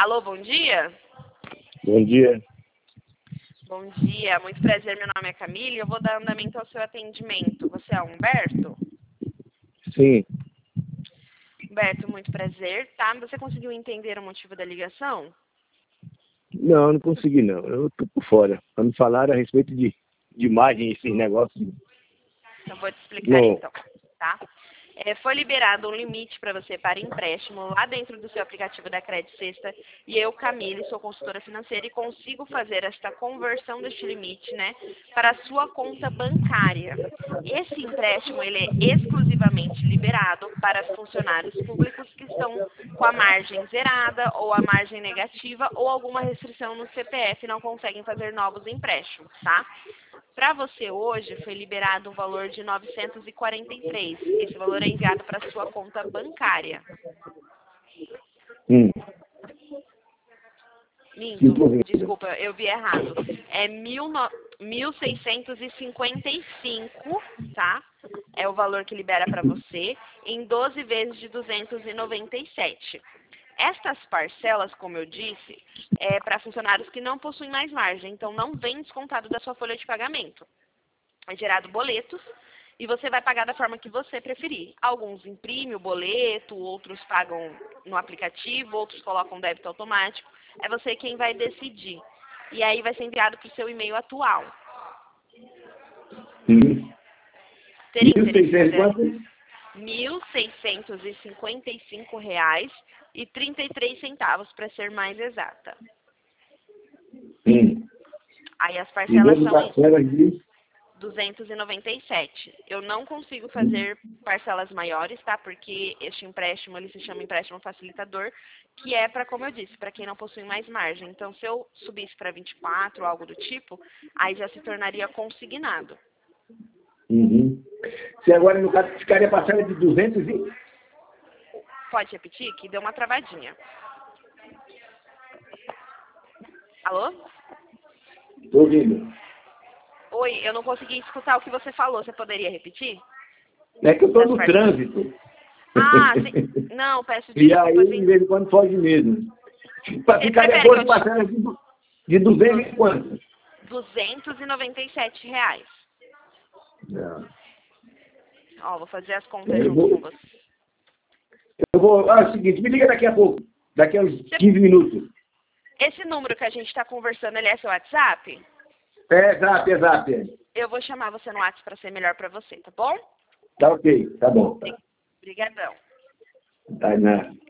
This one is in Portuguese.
Alô, bom dia? Bom dia. Bom dia, muito prazer, meu nome é Camila e eu vou dar andamento ao seu atendimento. Você é Humberto? Sim. Humberto, muito prazer, tá? Você conseguiu entender o motivo da ligação? Não consegui não. Eu tô por fora. Quando falaram a respeito de imagem, esses negócios. Então vou te explicar Não. então, tá? Foi liberado um limite para você para empréstimo lá dentro do seu aplicativo da Credit Sexta e eu, Camille, sou consultora financeira e consigo fazer esta conversão deste limite, né, para a sua conta bancária. Esse empréstimo, ele é exclusivamente liberado para funcionários públicos que estão com a margem zerada ou a margem negativa ou alguma restrição no CPF e não conseguem fazer novos empréstimos, tá? Para você hoje foi liberado um valor de 943. Esse valor é enviado para a sua conta bancária. Minto, desculpa, eu vi errado. É 1.655, tá? É o valor que libera para você em 12 vezes de 297. Estas parcelas, como eu disse, é para funcionários que não possuem mais margem, então não vem descontado da sua folha de pagamento. É gerado boletos e você vai pagar da forma que você preferir. Alguns imprimem o boleto, outros pagam no aplicativo, outros colocam débito automático. É você quem vai decidir. E aí vai ser enviado para o seu e-mail atual. Teria interesse em fazer R$ 1.655,33, para ser mais exata. Aí as parcelas são 297. Eu não consigo fazer parcelas maiores, tá? Porque este empréstimo, ele se chama empréstimo facilitador, que é para, como eu disse, para quem não possui mais margem. Então, se eu subisse para 24 ou algo do tipo, aí já se tornaria consignado. Se agora, no caso, ficaria parcela de 200 e... Pode repetir? Que deu uma travadinha. Alô? Tô ouvindo. Oi, eu não consegui escutar o que você falou. Você poderia repetir? É que eu tô no trânsito. Ah, sim. Não, peço E desculpas. aí, de vez em quando, foge mesmo. Ficaria agora parcela de 200 e quanto? R$ 297. Ó, vou fazer as contas junto com você. É o seguinte, me liga daqui a pouco. Daqui a uns 15 minutos. Esse número que a gente está conversando, ele é seu WhatsApp? É, exato. Eu vou chamar você no WhatsApp para ser melhor para você, tá bom? Tá ok, tá bom. Obrigadão. Tá nada.